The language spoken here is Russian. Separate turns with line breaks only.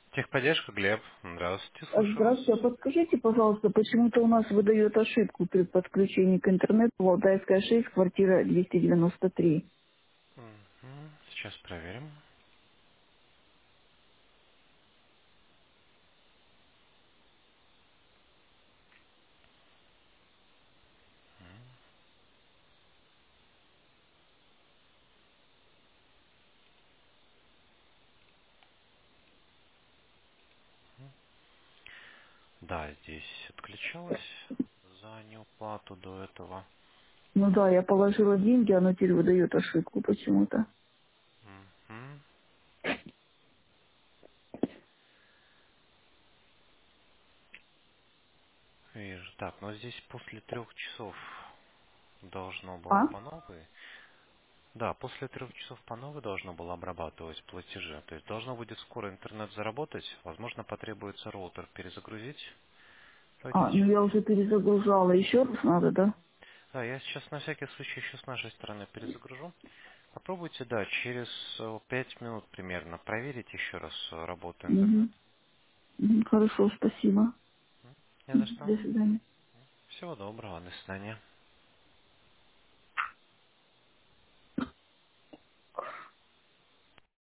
Техподдержка, Глеб. Здравствуйте, слушаю вас.
Здравствуйте, а подскажите, пожалуйста, почему-то у нас выдает ошибку при подключении к интернету Валдайская 6, квартира 293.
Мгм. Сейчас проверим. Да, здесь отключалось за неуплату до этого.
Ну да, я положила деньги, оно теперь выдает ошибку почему-то.
Мгм. Вижу. Так, но здесь после 3 часов должно было
А?
по новой. Да, после 3 часов по новой должно было обрабатывать платежи. То есть должно будет скоро интернет заработать. Возможно, потребуется роутер перезагрузить в эти
А, ну я
часы.
уже перезагружала, еще раз надо, да?
Да, я сейчас на всякий случай еще с нашей стороны перезагружу. Попробуйте, да, через 5 минут примерно проверить еще раз работу интернета.
Угу. Хорошо, спасибо.
Не за
Мгм.
что.
До свидания.
Всего доброго, до свидания.